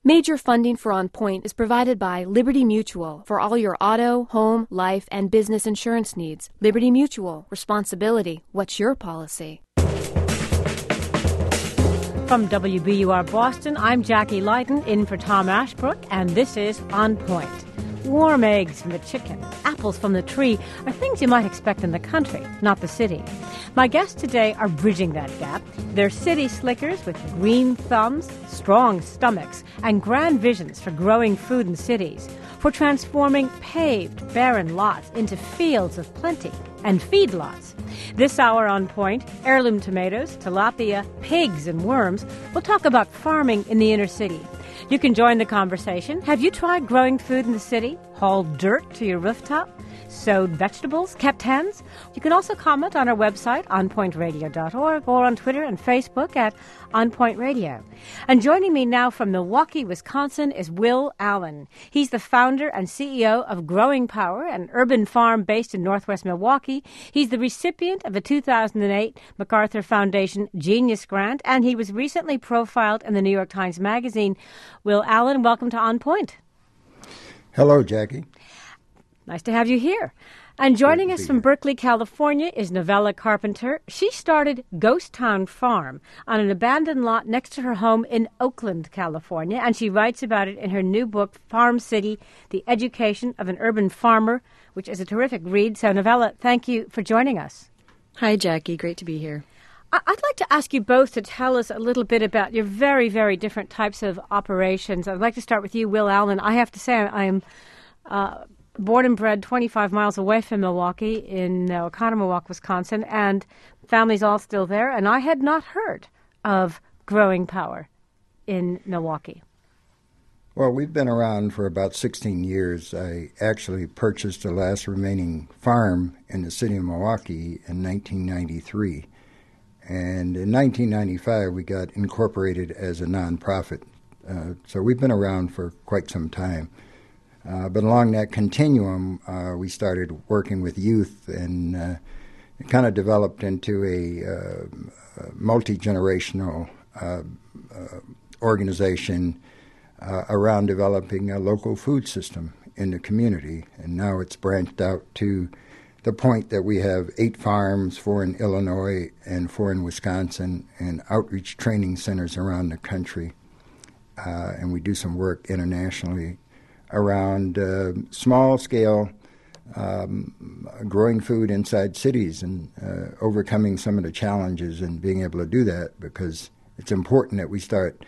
Major funding for On Point is provided by Liberty Mutual for all your auto, home, life, and business insurance needs. Liberty Mutual. Responsibility. What's your policy? From WBUR Boston, I'm Jackie Leighton, in for Tom Ashbrook, and this is On Point. Warm eggs from the chicken, apples from the tree are things you might expect in the country, not the city. My guests today are bridging that gap. They're city slickers with green thumbs, strong stomachs, and grand visions for growing food in cities, for transforming paved, barren lots into fields of plenty and feedlots. This hour On Point, heirloom tomatoes, tilapia, pigs, and worms. We'll talk about farming in the inner city. You can join the conversation. Have you tried growing food in the city? Hauled dirt to your rooftop? Sowed vegetables? Kept hens? You can also comment on our website, onpointradio.org, or on Twitter and Facebook at OnPoint Radio. And joining me now from Milwaukee, Wisconsin, is Will Allen. He's the founder and CEO of Growing Power, an urban farm based in northwest Milwaukee. He's the recipient of a 2008 MacArthur Foundation Genius Grant, and he was recently profiled in the New York Times Magazine. Will Allen, welcome to On Point. Hello, Jackie. Nice to have you here. And joining us from Berkeley, California is Novella Carpenter. She started Ghost Town Farm on an abandoned lot next to her home in Oakland, California, and she writes about it in her new book, Farm City, The Education of an Urban Farmer, which is a terrific read. So, Novella, thank you for joining us. Hi, Jackie. Great to be here. I'd like to ask you both to tell us a little bit about your very, very different types of operations. I'd like to start with you, Will Allen. I have to say I am born and bred 25 miles away from Milwaukee in Oconomowoc, Wisconsin, and family's all still there. And I had not heard of Growing Power in Milwaukee. Well, we've been around for about 16 years. I actually purchased the last remaining farm in the city of Milwaukee in 1993. And in 1995, we got incorporated as a nonprofit. So we've been around for quite some time. But along that continuum, we started working with youth, and it kind of developed into a multi-generational organization around developing a local food system in the community. And now it's branched out to the point that we have 8 farms, 4 in Illinois and 4 in Wisconsin, and outreach training centers around the country. And we do some work internationally around small-scale growing food inside cities and overcoming some of the challenges and being able to do that, because it's important that we start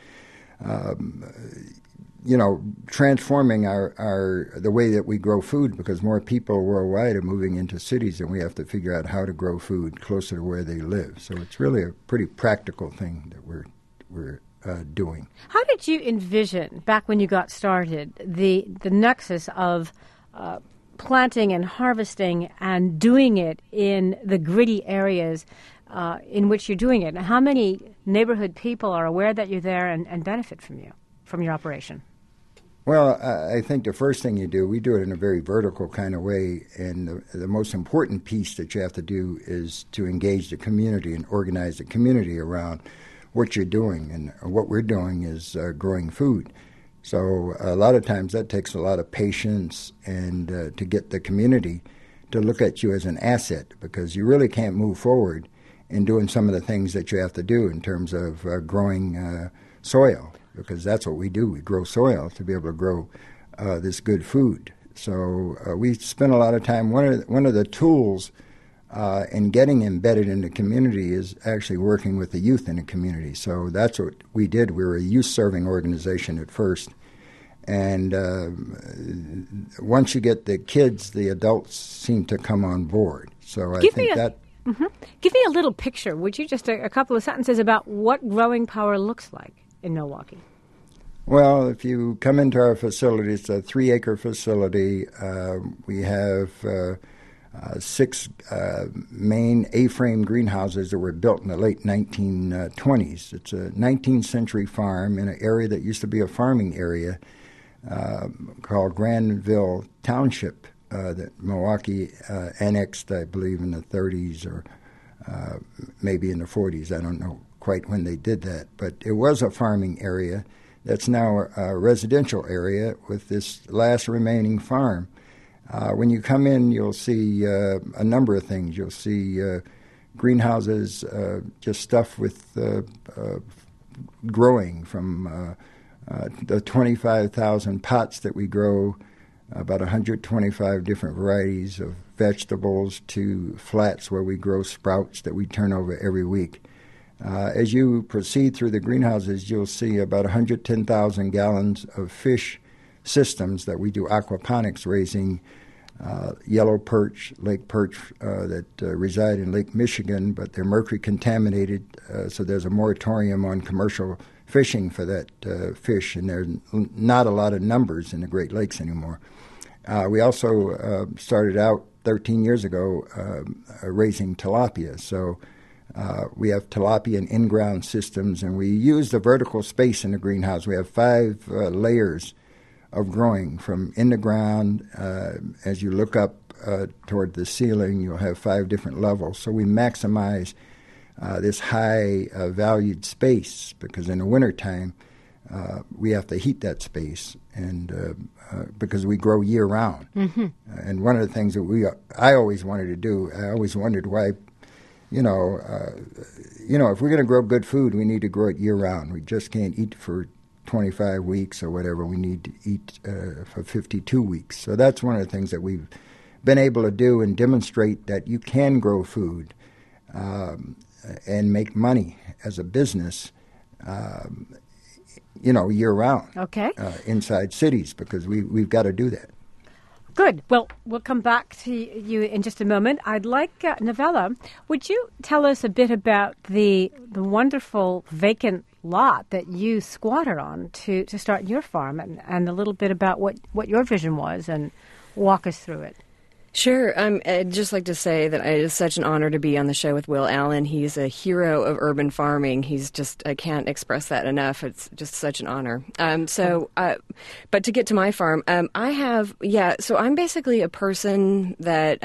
transforming the way that we grow food, because more people worldwide are moving into cities, and we have to figure out how to grow food closer to where they live. So it's really a pretty practical thing that we're doing. How did you envision, back when you got started, the nexus of planting and harvesting and doing it in the gritty areas in which you're doing it? And how many neighborhood people are aware that you're there and benefit from your operation? Well, I think the first thing you do, we do it in a very vertical kind of way, and the most important piece that you have to do is to engage the community and organize the community around what you're doing. And what we're doing is growing food. So a lot of times that takes a lot of patience and to get the community to look at you as an asset, because you really can't move forward in doing some of the things that you have to do in terms of growing soil, because that's what we do. We grow soil to be able to grow this good food. So we spend a lot of time. One of the tools in getting embedded in the community is actually working with the youth in the community. So that's what we did. We were a youth-serving organization at first. And once you get the kids, the adults seem to come on board. So Give me a little picture, would you? Just a couple of sentences about what Growing Power looks like in Milwaukee. Well, if you come into our facility, it's a 3-acre facility. We have 6 main A-frame greenhouses that were built in the late 1920s. It's a 19th century farm in an area that used to be a farming area called Granville Township that Milwaukee annexed, I believe, in the 30s or maybe in the 40s. I don't know quite when they did that. But it was a farming area that's now a residential area with this last remaining farm. When you come in, you'll see a number of things. You'll see greenhouses just stuffed with growing from the 25,000 pots that we grow, about 125 different varieties of vegetables, to flats where we grow sprouts that we turn over every week. As you proceed through the greenhouses, you'll see about 110,000 gallons of fish systems that we do aquaponics, raising yellow perch, lake perch that reside in Lake Michigan, but they're mercury contaminated, so there's a moratorium on commercial fishing for that fish, and there's not a lot of numbers in the Great Lakes anymore. We also started out 13 years ago raising tilapia, so we have tilapia and in-ground systems, and we use the vertical space in the greenhouse. We have 5 layers of growing from in the ground. As you look up toward the ceiling, you'll have 5 different levels. So we maximize this high valued space, because in the wintertime we have to heat that space, and because we grow year round. Mm-hmm. And one of the things that I always wanted to do, I always wondered why, if we're going to grow good food, we need to grow it year round. We just can't eat for 25 weeks or whatever. We need to eat for 52 weeks. So that's one of the things that we've been able to do and demonstrate that you can grow food and make money as a business, year-round. Okay. Inside cities, because we've got to do that. Good. Well, we'll come back to you in just a moment. I'd like, Novella, would you tell us a bit about the wonderful vacant lot that you squatted on to start your farm, and a little bit about what your vision was, and walk us through it? Sure. I'd just like to say that it is such an honor to be on the show with Will Allen. He's a hero of urban farming. I can't express that enough. It's just such an honor. But to get to my farm, so I'm basically a person that,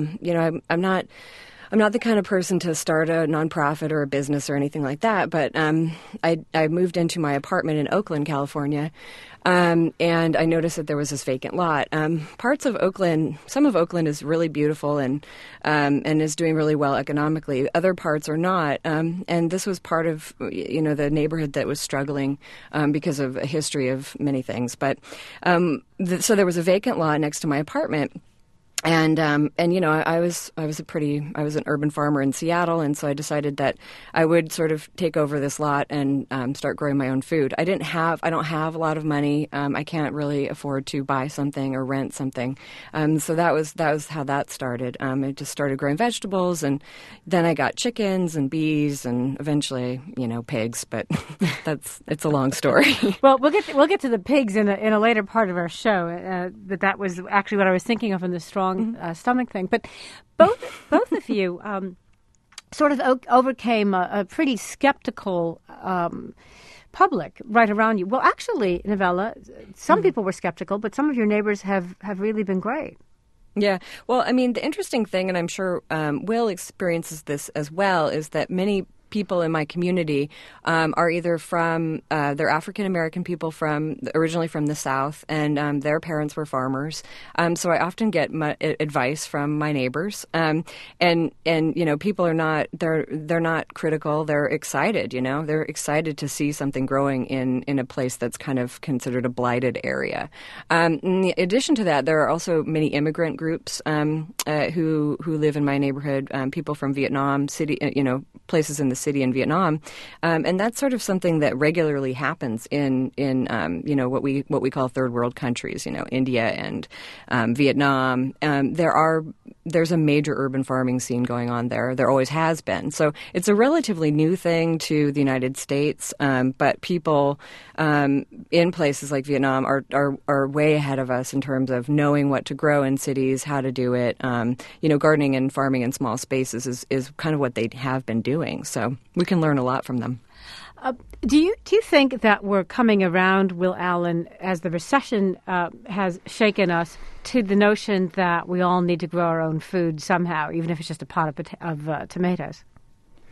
I'm not the kind of person to start a nonprofit or a business or anything like that, but I moved into my apartment in Oakland, California, and I noticed that there was this vacant lot. Parts of Oakland, some of Oakland is really beautiful and is doing really well economically. Other parts are not, and this was part of the neighborhood that was struggling because of a history of many things. But so there was a vacant lot next to my apartment. And I was an urban farmer in Seattle, and so I decided that I would sort of take over this lot and start growing my own food. I don't have a lot of money. I can't really afford to buy something or rent something. So that was how that started. I just started growing vegetables, and then I got chickens and bees, and eventually, pigs. But it's a long story. Well, we'll get to the pigs in a later part of our show. But that was actually what I was thinking of in the strong stomach thing. But both of you sort of overcame a pretty skeptical public right around you. Well, actually, Novella, some people were skeptical, but some of your neighbors have really been great. Yeah. Well, I mean, the interesting thing, and I'm sure Will experiences this as well, is that many people in my community are either they're African-American people originally from the South, and their parents were farmers. So I often get advice from my neighbors. And people are not, they're not critical. They're excited, They're excited to see something growing in a place that's kind of considered a blighted area. In addition to that, there are also many immigrant groups who live in my neighborhood, people from Vietnam, places in the city in Vietnam, and that's sort of something that regularly happens in what we call third world countries, India and Vietnam. There's a major urban farming scene going on there. There always has been. So it's a relatively new thing to the United States, but people in places like Vietnam are way ahead of us in terms of knowing what to grow in cities, how to do it. Gardening and farming in small spaces is kind of what they have been doing. So we can learn a lot from them. Do you think that we're coming around, Will Allen, as the recession has shaken us, to the notion that we all need to grow our own food somehow, even if it's just a pot of tomatoes?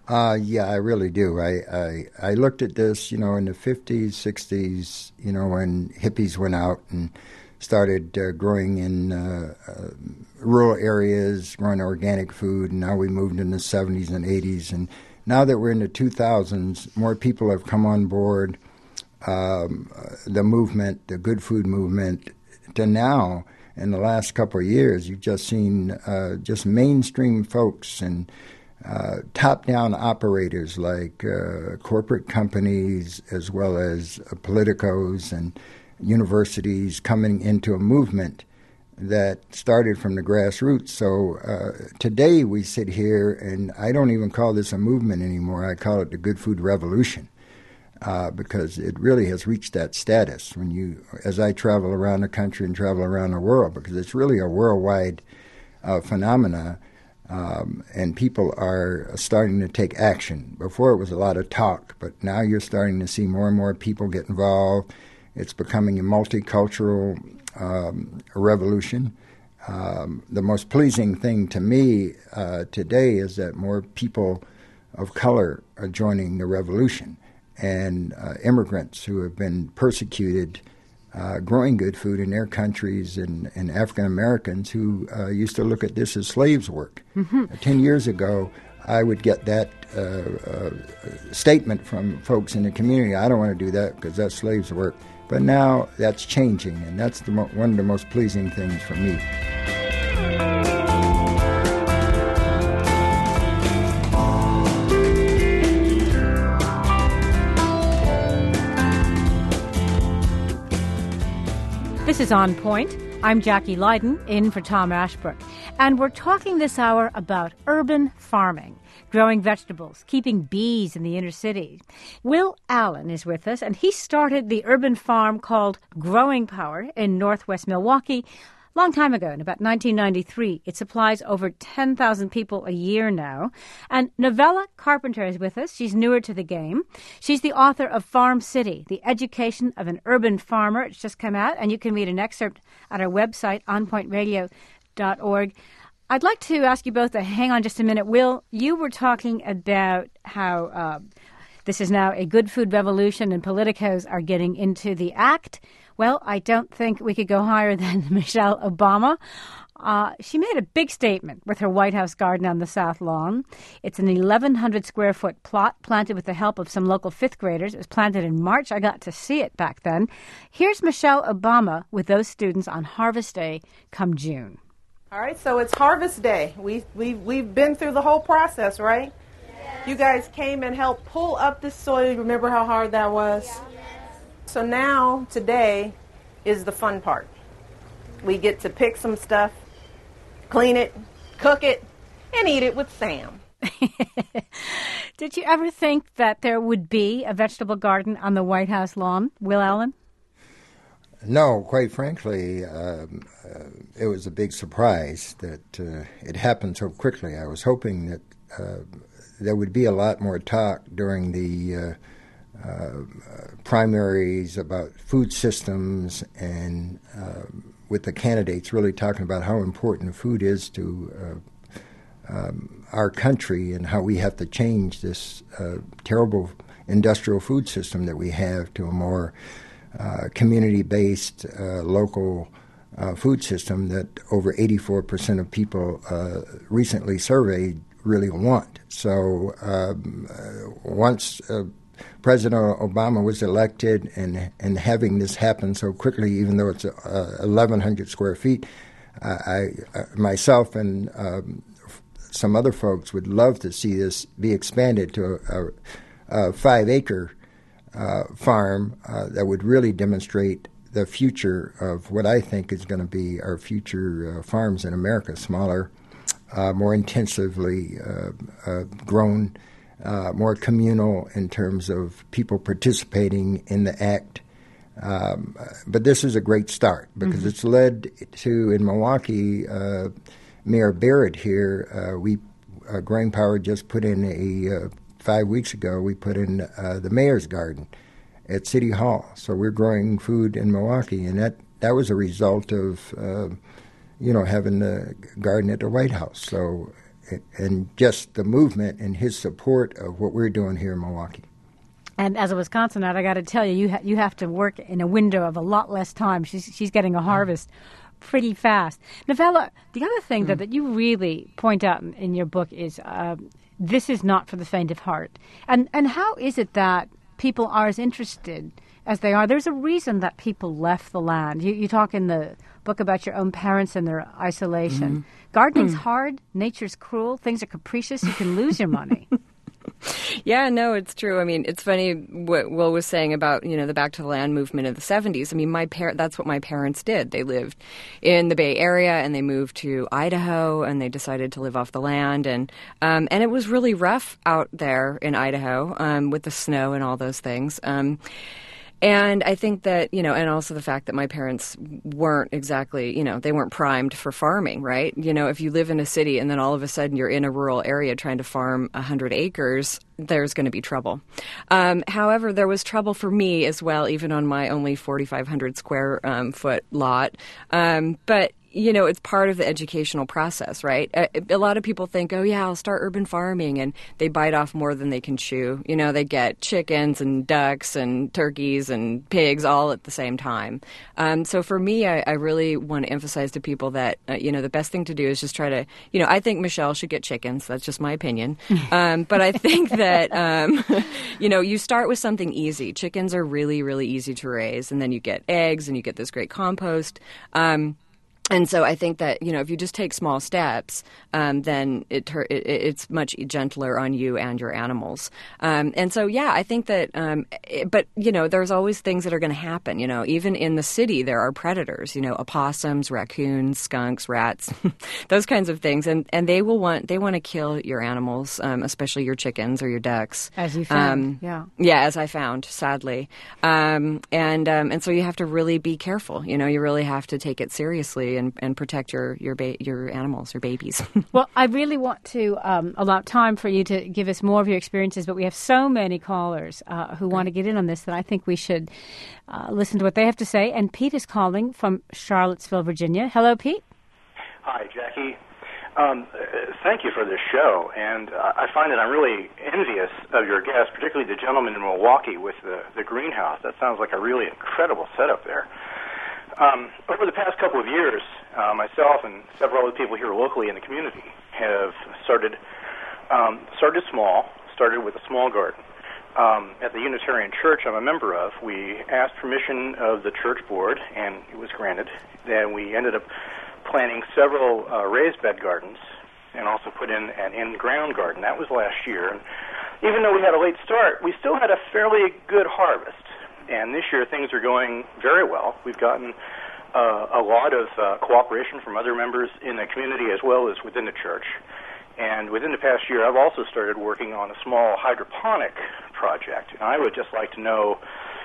Yeah, I really do. I looked at this, in the 50s, 60s, when hippies went out and started growing in rural areas, growing organic food, and now we moved in the 70s and 80s. And now that we're in the 2000s, more people have come on board, the movement, the good food movement, to now, in the last couple of years, you've just seen just mainstream folks and top-down operators like corporate companies as well as politicos and universities coming into a movement that started from the grassroots. So today we sit here, and I don't even call this a movement anymore. I call it the Good Food Revolution because it really has reached that status as I travel around the country and travel around the world, because it's really a worldwide phenomena. And people are starting to take action. Before it was a lot of talk, but now you're starting to see more and more people get involved. It's becoming a multicultural revolution. The most pleasing thing to me today is that more people of color are joining the revolution, and immigrants who have been persecuted growing good food in their countries, and African Americans who used to look at this as slaves' work. Mm-hmm. 10 years ago, I would get that statement from folks in the community, I don't want to do that because that's slaves' work. But now that's changing, and that's one of the most pleasing things for me. This is On Point. I'm Jackie Leiden, in for Tom Ashbrook. And we're talking this hour about urban farming, growing vegetables, keeping bees in the inner city. Will Allen is with us, and he started the urban farm called Growing Power in northwest Milwaukee a long time ago, in about 1993. It supplies over 10,000 people a year now. And Novella Carpenter is with us. She's newer to the game. She's the author of Farm City, The Education of an Urban Farmer. It's just come out, and you can read an excerpt at our website, onpointradio.org. I'd like to ask you both to hang on just a minute. Will, you were talking about how this is now a good food revolution and politicos are getting into the act. Well, I don't think we could go higher than Michelle Obama. She made a big statement with her White House garden on the South Lawn. It's an 1,100 square foot plot planted with the help of some local fifth graders. It was planted in March. I got to see it back then. Here's Michelle Obama with those students on Harvest Day come June. All right, so it's Harvest Day. We've been through the whole process, right? Yes. You guys came and helped pull up this soil. You remember how hard that was? Yeah. So now, today, is the fun part. We get to pick some stuff, clean it, cook it, and eat it with Sam. Did you ever think that there would be a vegetable garden on the White House lawn, Will Allen? No, quite frankly, it was a big surprise that it happened so quickly. I was hoping that there would be a lot more talk during the primaries about food systems and with the candidates really talking about how important food is to our country and how we have to change this terrible industrial food system that we have to a more community-based, local food system that over 84% of people recently surveyed really want. So once President Obama was elected and having this happen so quickly, even though it's 1,100 square feet, I myself and some other folks would love to see this be expanded to a 5-acre farm that would really demonstrate the future of what I think is going to be our future farms in America, smaller, more intensively grown, more communal in terms of people participating in the act. But this is a great start because it's led to, in Milwaukee, Mayor Barrett here, Growing Power just put in 5 weeks ago, we put in the mayor's garden at City Hall. So we're growing food in Milwaukee, and that was a result of, having the garden at the White House. So and just the movement and his support of what we're doing here in Milwaukee. And as a Wisconsinite, I got to tell you, you have to work in a window of a lot less time. She's getting a harvest pretty fast. Novella, the other thing that you really point out in your book is this is not for the faint of heart. And how is it that people are as interested as they are? There's a reason that people left the land. You talk in the book about your own parents and their isolation. Gardening's hard. Nature's cruel. Things are capricious. You can lose your money. Yeah, no, it's true. I mean, it's funny what Will was saying about, the Back to the Land movement of the 70s. I mean, that's what my parents did. They lived in the Bay Area and they moved to Idaho and they decided to live off the land. And it was really rough out there in Idaho with the snow and all those things. And I think that, and also the fact that my parents weren't exactly, they weren't primed for farming, right? If you live in a city and then all of a sudden you're in a rural area trying to farm 100 acres, there's going to be trouble. However, there was trouble for me as well, even on my only 4,500 square foot lot. But it's part of the educational process, right? A lot of people think, oh, yeah, I'll start urban farming, and they bite off more than they can chew. They get chickens and ducks and turkeys and pigs all at the same time. So for me, I really want to emphasize to people that, the best thing to do is just try to, I think Michelle should get chickens. That's just my opinion. But I think that, you start with something easy. Chickens are really, really easy to raise, and then you get eggs and you get this great compost. And so I think that, if you just take small steps, then it's much gentler on you and your animals. And so, yeah, I think that, but, there's always things that are going to happen. Even in the city, there are predators, opossums, raccoons, skunks, rats, those kinds of things. And they want to kill your animals, especially your chickens or your ducks. As you found, yeah. Yeah, as I found, sadly. And so you have to really be careful. You really have to take it seriously and protect your animals, your babies. Well, I really want to allow time for you to give us more of your experiences, but we have so many callers who want to get in on this that I think we should listen to what they have to say. And Pete is calling from Charlottesville, Virginia. Hello, Pete. Hi, Jackie. Thank you for this show, and I find that I'm really envious of your guests, particularly the gentleman in Milwaukee with the greenhouse. That sounds like a really incredible setup there. Over the past couple of years, myself and several other people here locally in the community have started small, started with a small garden. At the Unitarian Church I'm a member of, we asked permission of the church board, and it was granted. Then we ended up planting several raised bed gardens and also put in an in-ground garden. That was last year. And even though we had a late start, we still had a fairly good harvest. And this year, things are going very well. We've gotten a lot of cooperation from other members in the community as well as within the church. And within the past year, I've also started working on a small hydroponic project. And I would just like to know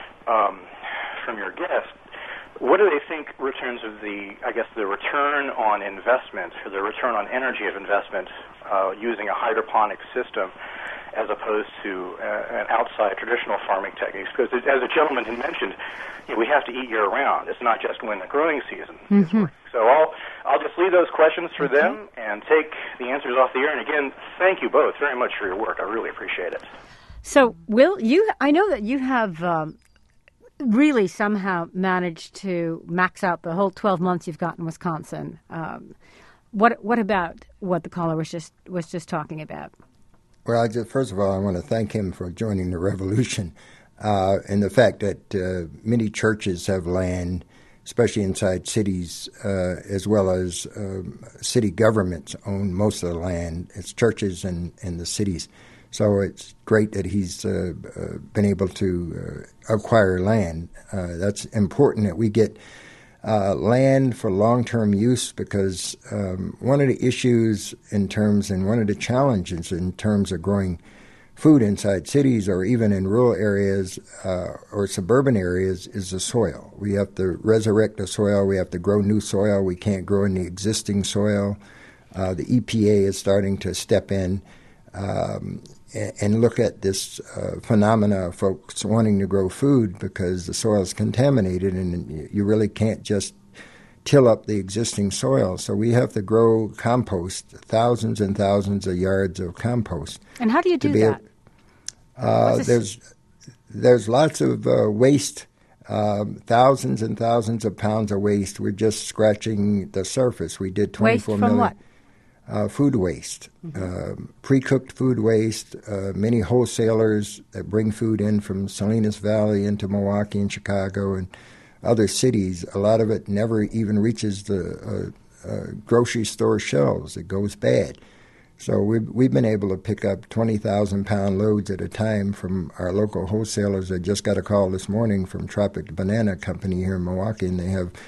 from your guest, what do they think in terms of the return on investment, or the return on energy of investment using a hydroponic system, as opposed to an outside traditional farming techniques? Because as a gentleman had mentioned, we have to eat year-round. It's not just when the growing season is working. So I'll just leave those questions for them and take the answers off the air. And again, thank you both very much for your work. I really appreciate it. So, Will, I know that you have really somehow managed to max out the whole 12 months you've got in Wisconsin. What about what the caller was just talking about? Well, first of all, I want to thank him for joining the revolution, and the fact that many churches have land, especially inside cities, as well as city governments own most of the land. It's churches and the cities. So it's great that he's been able to acquire land. That's important that we get land for long-term use, because one of the issues and one of the challenges in terms of growing food inside cities or even in rural areas or suburban areas is the soil. We have to resurrect the soil. We have to grow new soil. We can't grow in the existing soil. The EPA is starting to step in and look at this phenomena of folks wanting to grow food because the soil is contaminated, and you really can't just till up the existing soil. So we have to grow compost, thousands and thousands of yards of compost. And how do you do that? There's lots of waste, thousands and thousands of pounds of waste. We're just scratching the surface. We did 24 million. Waste from what? Food waste, pre-cooked food waste. Many wholesalers that bring food in from Salinas Valley into Milwaukee and Chicago and other cities, a lot of it never even reaches the grocery store shelves. It goes bad. So we've been able to pick up 20,000-pound loads at a time from our local wholesalers. I just got a call this morning from Tropic Banana Company here in Milwaukee, and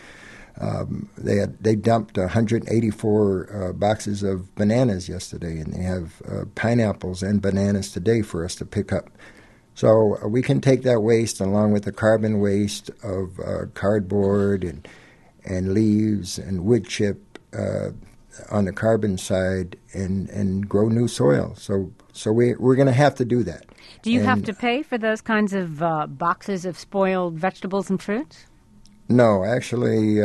they dumped 184 boxes of bananas yesterday, and they have pineapples and bananas today for us to pick up. So we can take that waste along with the carbon waste of cardboard and leaves and wood chip on the carbon side and grow new soil. So we're going to have to do that. Do you have to pay for those kinds of boxes of spoiled vegetables and fruits? No, actually,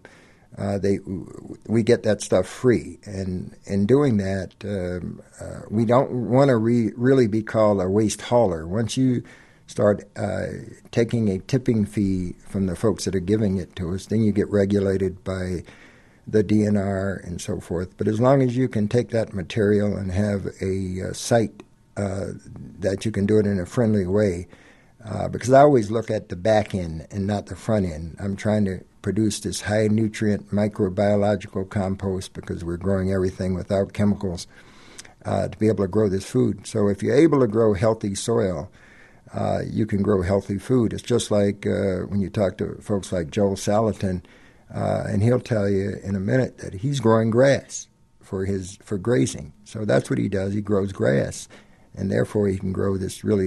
we get that stuff free. And in doing that, we don't want to really be called a waste hauler. Once you start taking a tipping fee from the folks that are giving it to us, then you get regulated by the DNR and so forth. But as long as you can take that material and have a site that you can do it in a friendly way, because I always look at the back end and not the front end. I'm trying to produce this high-nutrient microbiological compost because we're growing everything without chemicals to be able to grow this food. So if you're able to grow healthy soil, you can grow healthy food. It's just like when you talk to folks like Joel Salatin, and he'll tell you in a minute that he's growing grass for grazing. So that's what he does. He grows grass, and therefore he can grow this really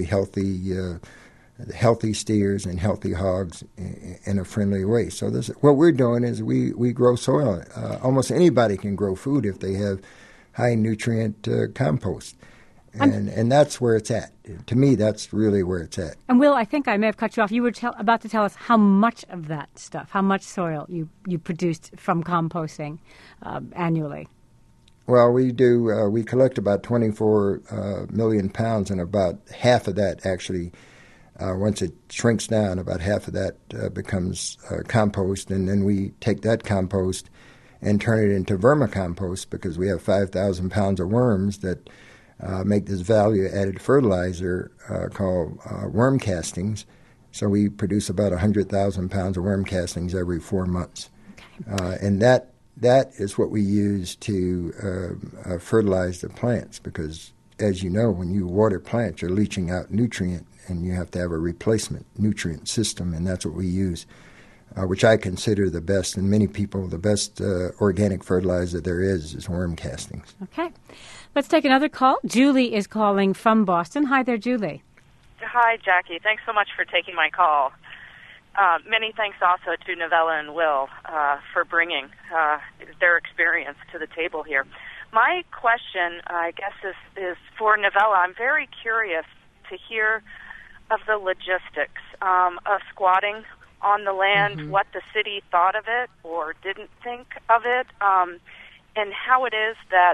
healthy steers and healthy hogs in a friendly way. So what we're doing is we grow soil. Almost anybody can grow food if they have high nutrient compost. And that's where it's at. To me, that's really where it's at. And Will, I think I may have cut you off. You were about to tell us how much of that stuff, how much soil you produced from composting annually. Well, we do. We collect about 24 million pounds, and about half of that actually, once it shrinks down, about half of that becomes compost, and then we take that compost and turn it into vermicompost because we have 5,000 pounds of worms that make this value-added fertilizer called worm castings. So we produce about 100,000 pounds of worm castings every 4 months. Okay. And that is what we use to fertilize the plants because, as you know, when you water plants, you're leaching out nutrient, and you have to have a replacement nutrient system, and that's what we use, which I consider the best, and many people, the best organic fertilizer there is worm castings. Okay. Let's take another call. Julie is calling from Boston. Hi there, Julie. Hi, Jackie. Thanks so much for taking my call. Many thanks also to Novella and Will for bringing their experience to the table here. My question, I guess, is for Novella. I'm very curious to hear of the logistics of squatting on the land, what the city thought of it or didn't think of it, and how it is that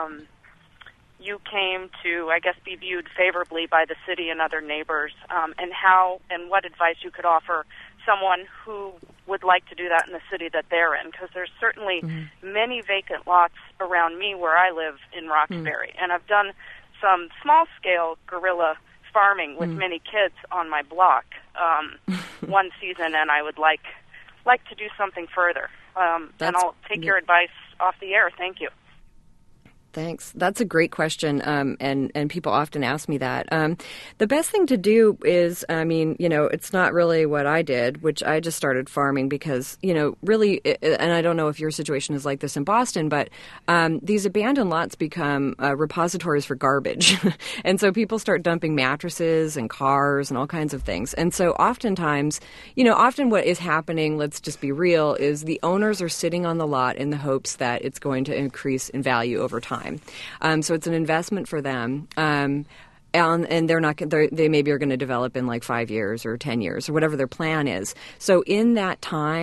you came to, I guess, be viewed favorably by the city and other neighbors, and how and what advice you could offer someone who would like to do that in the city that they're in, because there's certainly many vacant lots around me where I live in Roxbury, and I've done some small-scale guerrilla farming with many kids on my block one season, and I would like to do something further. And I'll take your advice off the air. Thank you. Thanks. That's a great question, and people often ask me that. The best thing to do is, it's not really what I did, which I just started farming because, really, and I don't know if your situation is like this in Boston, but these abandoned lots become repositories for garbage. And so people start dumping mattresses and cars and all kinds of things. And so oftentimes, often what is happening, let's just be real, is the owners are sitting on the lot in the hopes that it's going to increase in value over time. So it's an investment for them. And they're not. They maybe are going to develop in like 5 years or 10 years or whatever their plan is. So in that time,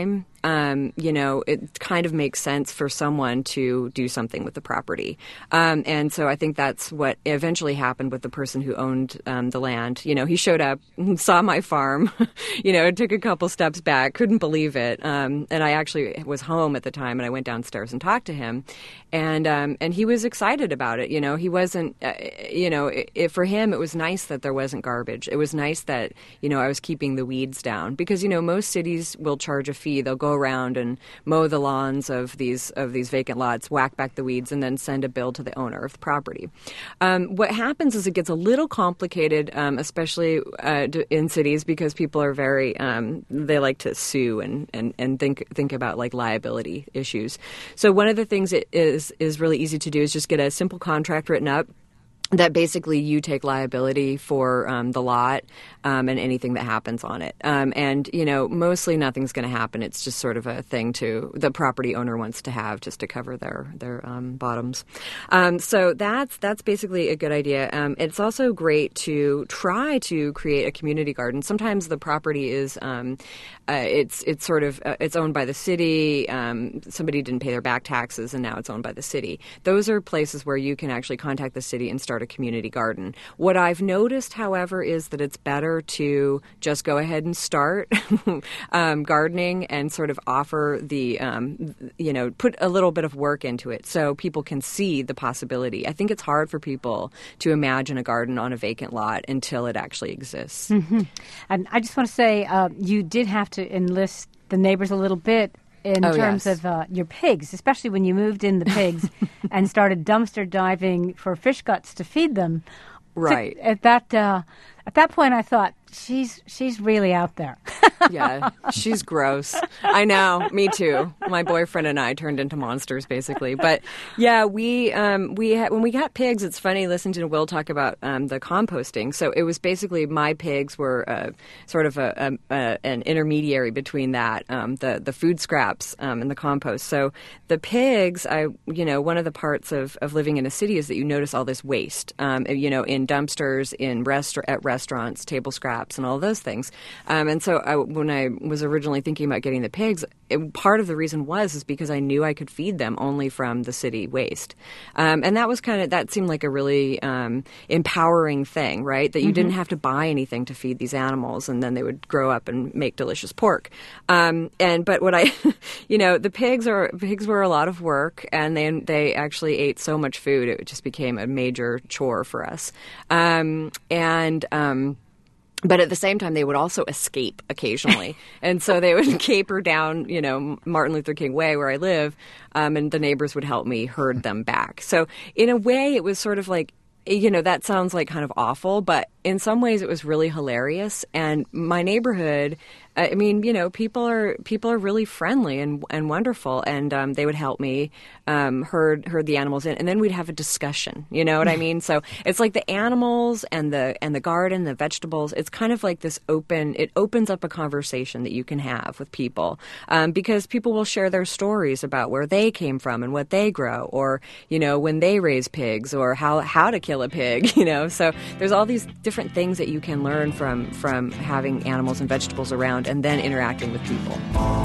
it kind of makes sense for someone to do something with the property. And so I think that's what eventually happened with the person who owned the land. He showed up, saw my farm, took a couple steps back, couldn't believe it. And I actually was home at the time, and I went downstairs and talked to him. And he was excited about it. He wasn't, for him, it was nice that there wasn't garbage. It was nice that, I was keeping the weeds down because, most cities will charge a fee. They'll go around and mow the lawns of these vacant lots, whack back the weeds, and then send a bill to the owner of the property. What happens is it gets a little complicated, especially in cities, because people are very, they like to sue and think about like liability issues. So one of the things it is really easy to do is just get a simple contract written up that basically you take liability for the lot and anything that happens on it. And, mostly nothing's going to happen. It's just sort of a thing the property owner wants to have just to cover their bottoms. So that's basically a good idea. It's also great to try to create a community garden. Sometimes the property is it's sort of it's owned by the city. Somebody didn't pay their back taxes and now it's owned by the city. Those are places where you can actually contact the city and start a community garden. What I've noticed, however, is that it's better to just go ahead and start gardening and sort of offer the, put a little bit of work into it so people can see the possibility. I think it's hard for people to imagine a garden on a vacant lot until it actually exists. Mm-hmm. And I just want to say you did have to enlist the neighbors a little bit in terms of your pigs, especially when you moved in the pigs and started dumpster diving for fish guts to feed them. Right. At that point, I thought, she's really out there. Yeah, she's gross. I know, me too. My boyfriend and I turned into monsters, basically. But yeah, when we got pigs, it's funny listening to Will talk about the composting. So it was basically my pigs were sort of an intermediary between that, the food scraps and the compost. So the pigs, one of the parts of living in a city is that you notice all this waste, in dumpsters, at restaurants, table scraps, and all those things. And so when I was originally thinking about getting the pigs, part of the reason is because I knew I could feed them only from the city waste. And that seemed like a really empowering thing, right? That you didn't have to buy anything to feed these animals and then they would grow up and make delicious pork. But what the pigs were a lot of work, and they actually ate so much food, it just became a major chore for us. But at the same time, they would also escape occasionally. And so they would caper down, Martin Luther King Way where I live, and the neighbors would help me herd them back. So in a way, it was sort of like, that sounds like kind of awful, but in some ways it was really hilarious. And my neighborhood, people are really friendly and wonderful, and they would help me herd the animals in, and then we'd have a discussion. You know what I mean? So it's like the animals and the garden, the vegetables. It's kind of like this it opens up a conversation that you can have with people, because people will share their stories about where they came from and what they grow, or when they raise pigs, or how to kill a pig. So there's all these different things that you can learn from having animals and vegetables around, and then interacting with people.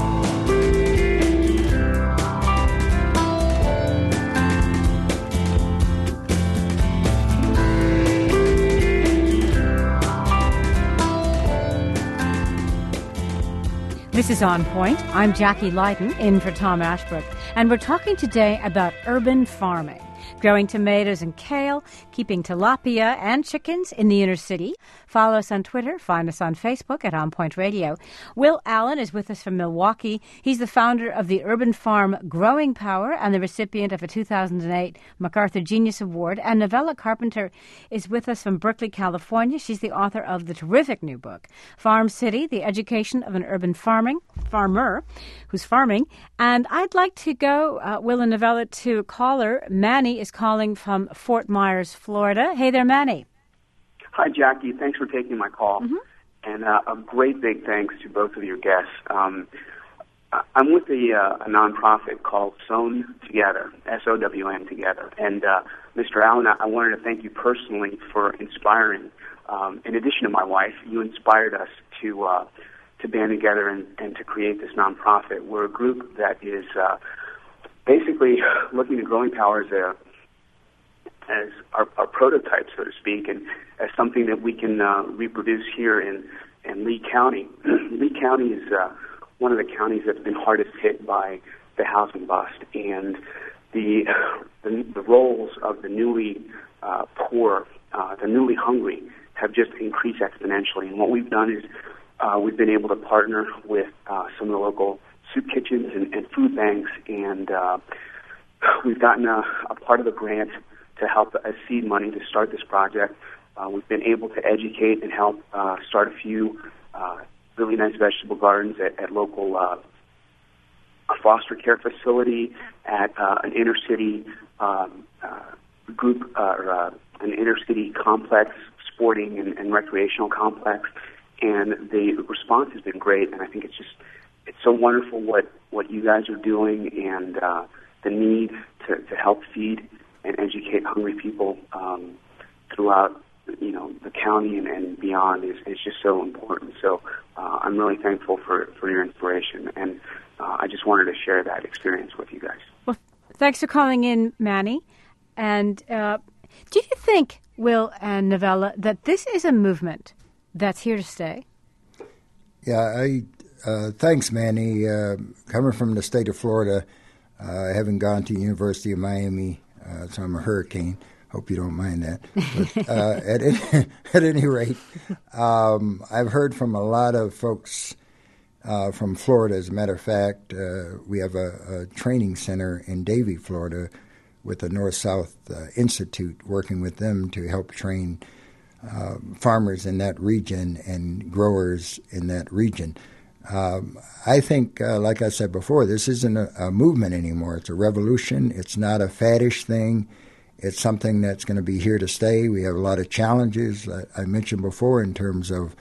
This is On Point. I'm Jackie Lighton, in for Tom Ashbrook, and we're talking today about urban farming. Growing tomatoes and kale, keeping tilapia and chickens in the inner city. Follow us on Twitter. Find us on Facebook at On Point Radio. Will Allen is with us from Milwaukee. He's the founder of the urban farm Growing Power and the recipient of a 2008 MacArthur Genius Award. And Novella Carpenter is with us from Berkeley, California. She's the author of the terrific new book, Farm City, The Education of an Urban Farmer who's farming. And I'd like to go, Will and Novella, to a caller. Manny is calling from Fort Myers, Florida. Hey there, Manny. Hi, Jackie. Thanks for taking my call. Mm-hmm. And a great big thanks to both of your guests. I'm with a nonprofit called Sown Together, S-O-W-N Together. And Mr. Allen, I wanted to thank you personally for inspiring. In addition to my wife, you inspired us to to band together and to create this nonprofit. We're a group that is basically looking to Growing Power as our prototype, so to speak, and as something that we can reproduce here in Lee County. Lee County is one of the counties that's been hardest hit by the housing bust, and the roles of the newly poor, the newly hungry, have just increased exponentially. And what we've done is we've been able to partner with some of the local soup kitchens and food banks, and we've gotten a part of the grant to help as seed money to start this project. We've been able to educate and help start a few really nice vegetable gardens at local foster care facility, at an inner city group or an inner city complex, sporting and recreational complex, and the response has been great. And I think it's so wonderful what you guys are doing, and the need to help feed and educate hungry people throughout the county and beyond is just so important. So I'm really thankful for your inspiration, and I just wanted to share that experience with you guys. Well, thanks for calling in, Manny. And do you think, Will and Novella, that this is a movement that's here to stay? Yeah, thanks, Manny. Coming from the state of Florida, I haven't gone to the University of Miami, so I'm a hurricane. Hope you don't mind that. But at any rate, I've heard from a lot of folks from Florida. As a matter of fact, we have a training center in Davie, Florida, with the North-South Institute, working with them to help train farmers in that region and growers in that region. I think, like I said before, this isn't a movement anymore. It's a revolution. It's not a faddish thing. It's something that's going to be here to stay. We have a lot of challenges I mentioned before in terms of,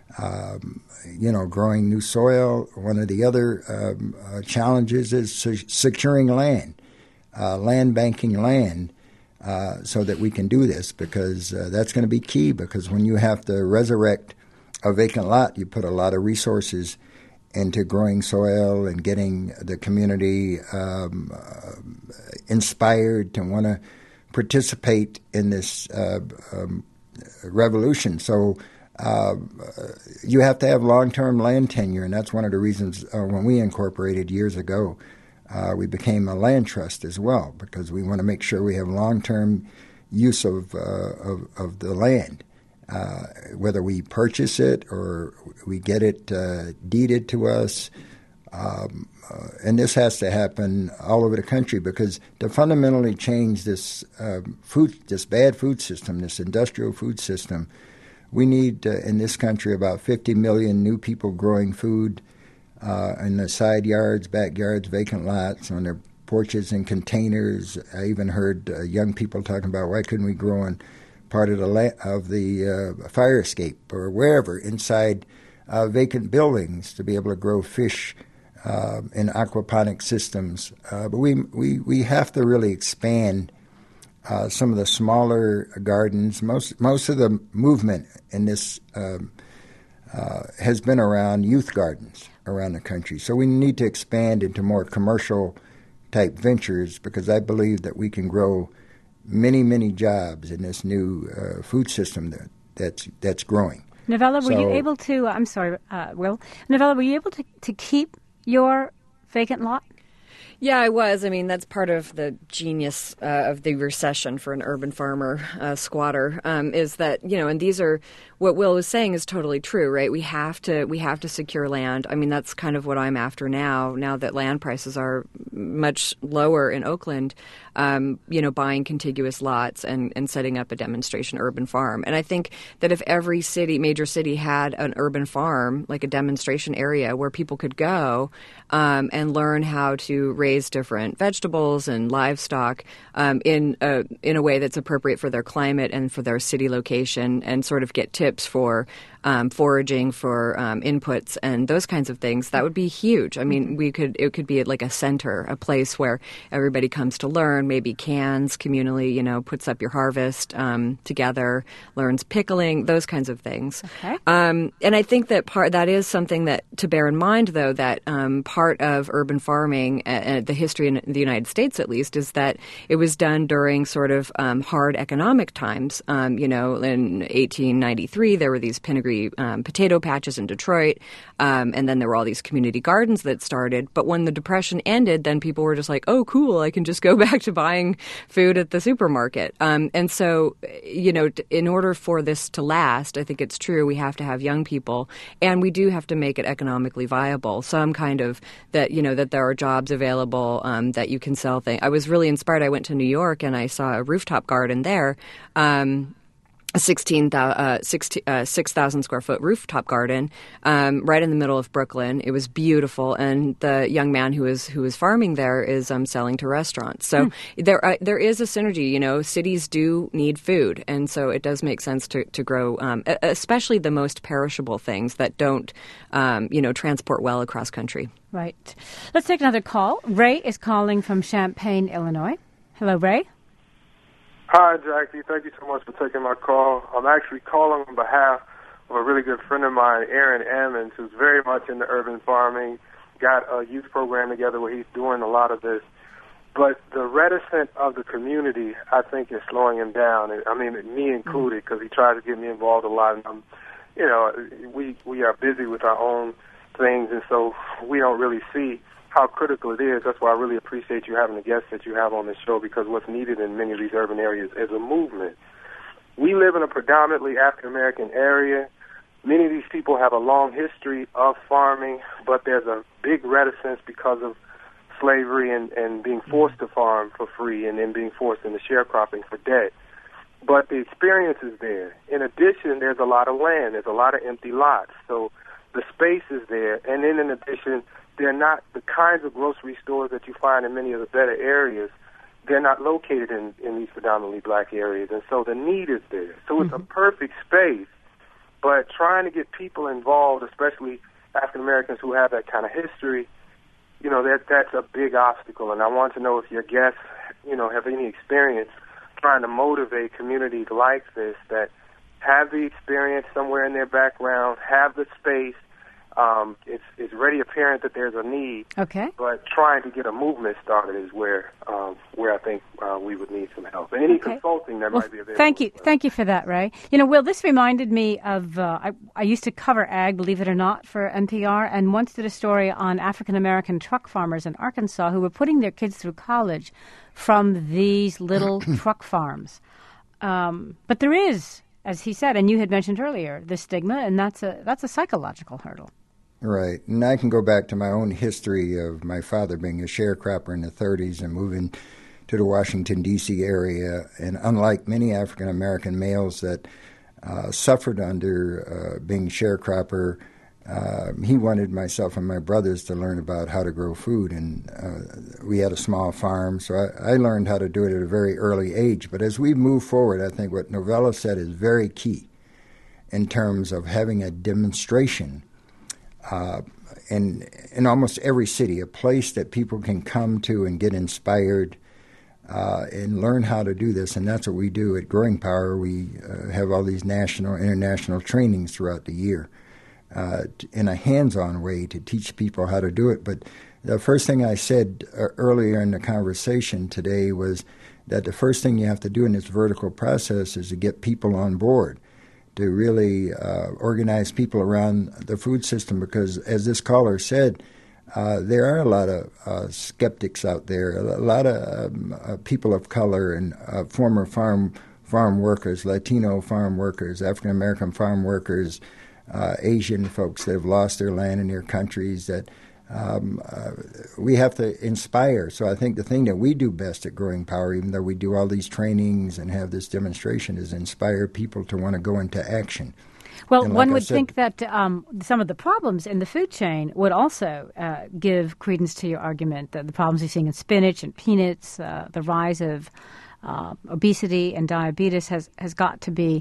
growing new soil. One of the other challenges is securing land, land banking land, so that we can do this, because that's going to be key, because when you have to resurrect a vacant lot, you put a lot of resources into growing soil and getting the community inspired to want to participate in this revolution. So you have to have long-term land tenure, and that's one of the reasons when we incorporated years ago, we became a land trust as well, because we want to make sure we have long-term use of the land, whether we purchase it or we get it deeded to us. And this has to happen all over the country, because to fundamentally change this this bad food system, this industrial food system, we need in this country about 50 million new people growing food in the side yards, backyards, vacant lots, on their porches and containers. I even heard young people talking about, why couldn't we grow on part of the fire escape or wherever inside vacant buildings to be able to grow fish in aquaponic systems. But we have to really expand some of the smaller gardens. Most of the movement in this has been around youth gardens around the country. So we need to expand into more commercial type ventures, because I believe that we can grow many, many jobs in this new food system that's growing. Novella, were you able to, I'm sorry, Will, Novella, were you able to keep your vacant lot? Yeah, I was. I mean, that's part of the genius of the recession for an urban farmer, squatter, is that, and these are, what Will was saying is totally true, right? We have to secure land. I mean, that's kind of what I'm after now that land prices are much lower in Oakland, buying contiguous lots and setting up a demonstration urban farm. And I think that if every major city had an urban farm, like a demonstration area where people could go and learn how to raise different vegetables and livestock in a way that's appropriate for their climate and for their city location, and sort of get tips for foraging for inputs and those kinds of things, that would be huge. I mean, it could be like a center, a place where everybody comes to learn, maybe cans communally, puts up your harvest together, learns pickling, those kinds of things. Okay. And I think that is something that to bear in mind, though, that part of urban farming, the history in the United States at least, is that it was done during sort of hard economic times. In 1893, there were these Pingree potato patches in Detroit, and then there were all these community gardens that started. But when the Depression ended, then people were just like, oh, cool, I can just go back to buying food at the supermarket. And so, in order for this to last, I think it's true, we have to have young people, and we do have to make it economically viable. Some kind of that there are jobs available, that you can sell things. I was really inspired. I went to New York and I saw a rooftop garden there. A 6,000 square foot rooftop garden right in the middle of Brooklyn. It was beautiful, and the young man who is farming there is selling to restaurants. So there is a synergy. Cities do need food, and so it does make sense to grow, especially the most perishable things that don't transport well across country. Right. Let's take another call. Ray is calling from Champaign, Illinois. Hello, Ray. Hi, Jackie. Thank you so much for taking my call. I'm actually calling on behalf of a really good friend of mine, Aaron Ammons, who's very much into urban farming, got a youth program together where he's doing a lot of this. But the reticence of the community, I think, is slowing him down. I mean, me included, because he tries to get me involved a lot. And we are busy with our own things, and so we don't really see how critical it is. That's why I really appreciate you having the guests that you have on this show, because what's needed in many of these urban areas is a movement. We live in a predominantly African-American area. Many of these people have a long history of farming, but there's a big reticence because of slavery and being forced to farm for free and then being forced into sharecropping for debt. But the experience is there. In addition, there's a lot of land. There's a lot of empty lots. So the space is there. And then in addition, they're not the kinds of grocery stores that you find in many of the better areas. They're not located in these predominantly black areas, and so the need is there. So it's a perfect space, but trying to get people involved, especially African Americans who have that kind of history, that's a big obstacle. And I want to know if your guests, have any experience trying to motivate communities like this that have the experience somewhere in their background, have the space. It's already apparent that there's a need, but trying to get a movement started is where I think we would need some help. And any consulting that might be available. Thank you for that, Ray. Will, this reminded me of, I used to cover ag, believe it or not, for NPR, and once did a story on African-American truck farmers in Arkansas who were putting their kids through college from these little truck farms. But there is, as he said, and you had mentioned earlier, the stigma, and that's a psychological hurdle. Right. And I can go back to my own history of my father being a sharecropper in the 30s and moving to the Washington, D.C. area. And unlike many African-American males that suffered under being sharecropper, he wanted myself and my brothers to learn about how to grow food. And we had a small farm, so I learned how to do it at a very early age. But as we move forward, I think what Novella said is very key in terms of having a demonstration in almost every city, a place that people can come to and get inspired and learn how to do this. And that's what we do at Growing Power. We have all these national, international trainings throughout the year in a hands-on way to teach people how to do it. But the first thing I said earlier in the conversation today was that the first thing you have to do in this vertical process is to get people on board, to really organize people around the food system, because, as this caller said, there are a lot of skeptics out there, a lot of people of color and former farm workers, Latino farm workers, African-American farm workers, Asian folks that have lost their land in their countries that we have to inspire. So I think the thing that we do best at Growing Power, even though we do all these trainings and have this demonstration, is inspire people to want to go into action. Well, one would think that some of the problems in the food chain would also give credence to your argument that the problems you're seeing in spinach and peanuts, the rise of obesity and diabetes has got to be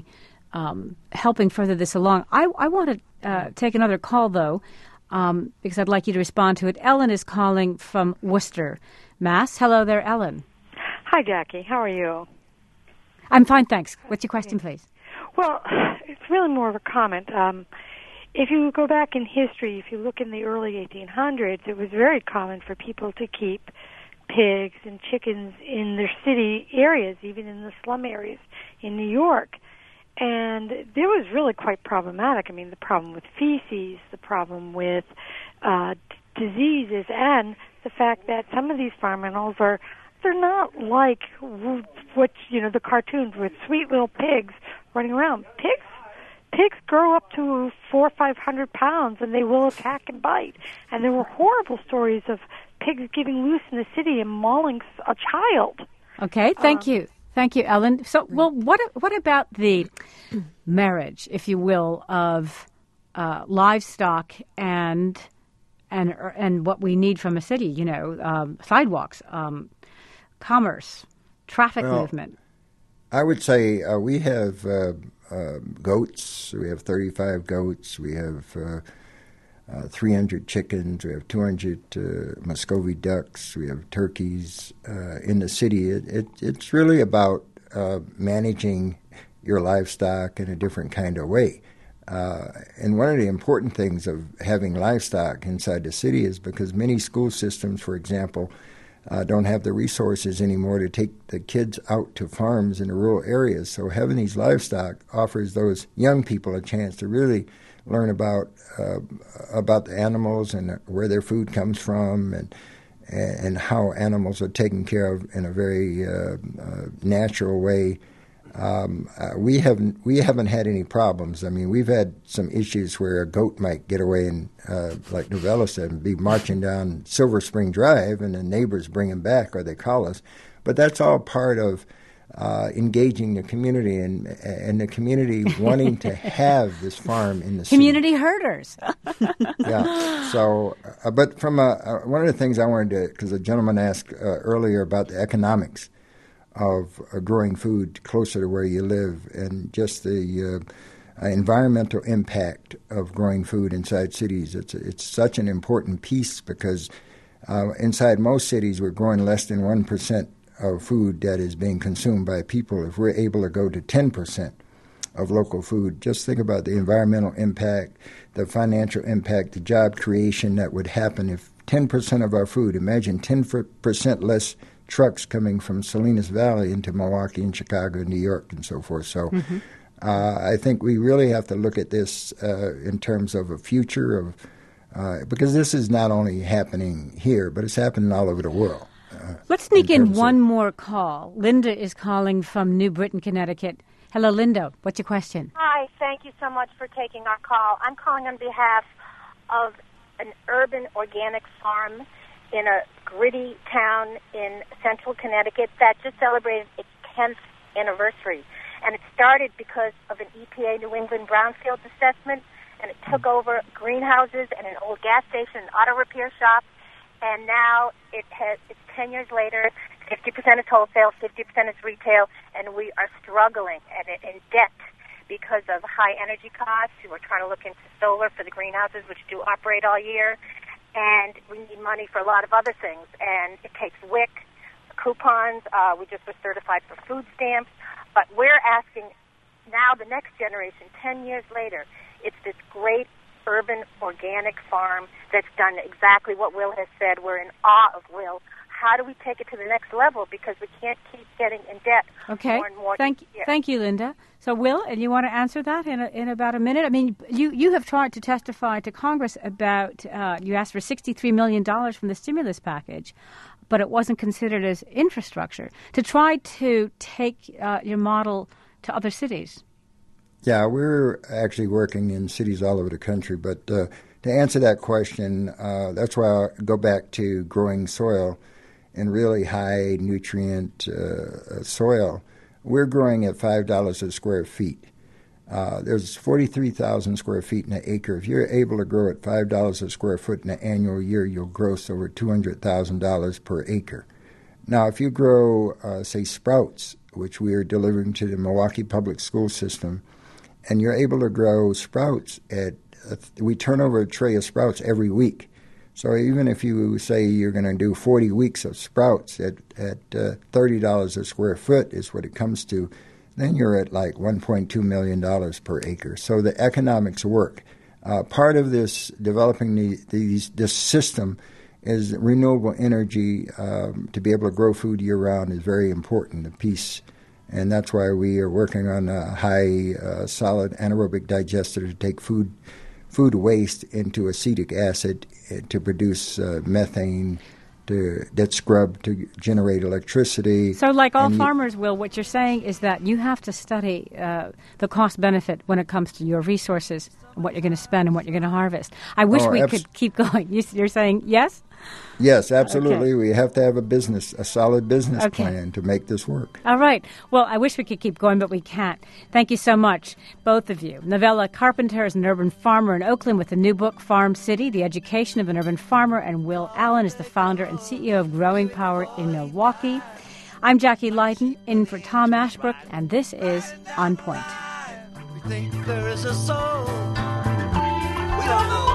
helping further this along. I want to take another call, though, because I'd like you to respond to it. Ellen is calling from Worcester, Mass. Hello there, Ellen. Hi, Jackie. How are you? I'm fine, thanks. What's your question, please? Well, it's really more of a comment. If you go back in history, if you look in the early 1800s, it was very common for people to keep pigs and chickens in their city areas, even in the slum areas in New York. And it was really quite problematic. I mean, the problem with feces, the problem with diseases, and the fact that some of these farm animals they're not like what, the cartoons with sweet little pigs running around. Pigs grow up to 400 or 500 pounds, and they will attack and bite. And there were horrible stories of pigs getting loose in the city and mauling a child. Okay, thank you. Thank you, Ellen. So, well, what about the marriage, if you will, of livestock and what we need from a city? Sidewalks, commerce, traffic movement. I would say we have goats. We have 35 goats. We have 300 chickens. We have 200 Muscovy ducks. We have turkeys in the city. It's really about managing your livestock in a different kind of way. And one of the important things of having livestock inside the city is because many school systems, for example, don't have the resources anymore to take the kids out to farms in the rural areas. So having these livestock offers those young people a chance to really learn about the animals and where their food comes from and how animals are taken care of in a very natural way. We haven't had any problems. I mean, we've had some issues where a goat might get away and, like Novella said, and be marching down Silver Spring Drive, and the neighbors bring him back, or they call us. But that's all part of engaging the community and the community wanting to have this farm in the city. Community herders. Yeah. So, but from one of the things I wanted to, because a gentleman asked earlier about the economics of growing food closer to where you live, and just the environmental impact of growing food inside cities. It's such an important piece because inside most cities we're growing less than 1% of food that is being consumed by people. If we're able to go to 10% of local food, just think about the environmental impact, the financial impact, the job creation that would happen if 10% of our food, imagine 10% less trucks coming from Salinas Valley into Milwaukee and Chicago and New York and so forth. So I think we really have to look at this in terms of a future of because this is not only happening here, but it's happening all over the world. Let's sneak in one more call. Linda is calling from New Britain, Connecticut. Hello, Linda. What's your question? Hi. Thank you so much for taking our call. I'm calling on behalf of an urban organic farm in a gritty town in central Connecticut that just celebrated its 10th anniversary. And it started because of an EPA New England brownfield assessment, and it took over greenhouses and an old gas station, an auto repair shop, and now it's 10 years later, 50% is wholesale, 50% is retail, and we are struggling and in debt because of high energy costs. We're trying to look into solar for the greenhouses, which do operate all year. And we need money for a lot of other things. And it takes WIC, coupons. We just were certified for food stamps. But we're asking now the next generation, 10 years later, it's this great urban organic farm that's done exactly what Will has said. We're in awe of Will. How do we take it to the next level? Because we can't keep getting in debt more and more. Thank you, Linda. So, Will, and you want to answer that in about a minute? I mean, you have tried to testify to Congress about, you asked for $63 million from the stimulus package, but it wasn't considered as infrastructure, to try to take your model to other cities. Yeah, we're actually working in cities all over the country, but to answer that question, that's why I go back to growing soil in really high nutrient soil. We're growing at $5 a square feet. There's 43,000 square feet in an acre. If you're able to grow at $5 a square foot in an annual year, you'll gross over $200,000 per acre. Now, if you grow, say, sprouts, which we are delivering to the Milwaukee public school system, and you're able to grow sprouts we turn over a tray of sprouts every week. So even if you say you're going to do 40 weeks of sprouts at $30 a square foot is what it comes to, then you're at like $1.2 million per acre. So the economics work. Part of this developing this system is renewable energy. To be able to grow food year-round is very important, the piece. And that's why we are working on a high solid anaerobic digester to take food waste into acetic acid to produce methane that's scrubbed to generate electricity. So like all farmers, Will, what you're saying is that you have to study the cost-benefit when it comes to your resources, and what you're going to spend and what you're going to harvest. I wish we could keep going. You're saying yes? Yes, absolutely. Okay. We have to have a solid business plan to make this work. All right. Well, I wish we could keep going, but we can't. Thank you so much, both of you. Novella Carpenter is an urban farmer in Oakland with the new book, Farm City, The Education of an Urban Farmer, and Will Allen is the founder and CEO of Growing Power in Milwaukee. I'm Jackie Leighton, in for Tom Ashbrook, and this is On Point. We think there is a soul. We don't know.